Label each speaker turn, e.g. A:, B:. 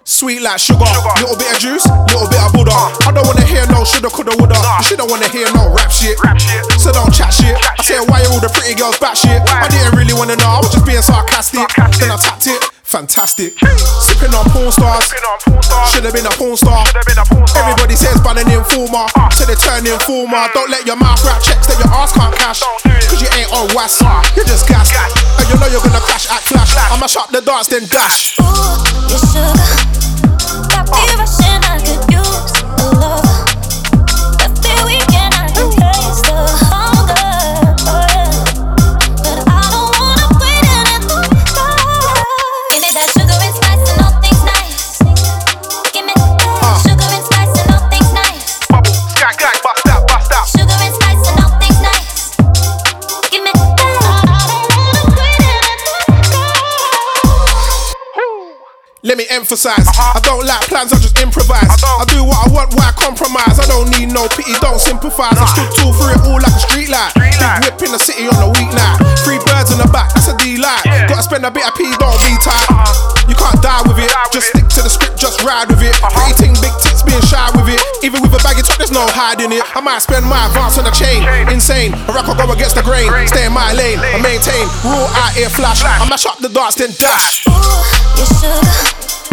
A: Sweet like sugar. Little bit of juice, little bit of Buddha. I don't wanna hear no shoulda, coulda, woulda. You shouldn't wanna hear no rap shit. So don't chat shit. I said, why are all the pretty girls back shit? I didn't really wanna know, I was just being sarcastic. Then I tapped it, fantastic. Sipping on porn stars, should've been a porn star. Everybody says ban an informer, so they turn informer. Don't let your mouth rap checks that your ass can't cash. Cause you ain't on was, you're just gas. And you know you're gonna crash, act flash. I'ma shut the dance, then dash.
B: Ooh, you sugar, got me rushing, I could use a lover. Every weekend I can taste the hunger, oh yeah. But I don't wanna wait in the dark. Give me that sugar and spice and all things nice. Give me that sugar and spice and all things nice.
C: Bubble, gang, gang, bust out, bust out.
B: Sugar and spice and all things nice. Give me that.
A: Let me emphasize, I don't like plans, I just improvise. I do what I want, why compromise? I don't need no pity, don't sympathize. I stood tall through it all like a street light. Big whip in the city on a weeknight. 3 birds in the back, that's a D-light. Gotta spend a bit of P, don't be tight. You can't die with it, just stick to the script, just ride with it. Pretty ting, big tits, being shy with it. Even with a baggy top, there's no hiding it. I might spend my advance on the chain, insane. A rock, I go against the grain, stay in my lane, I maintain. Raw out here flash, I mash up the dance, then dash.
B: Ooh, you sugar.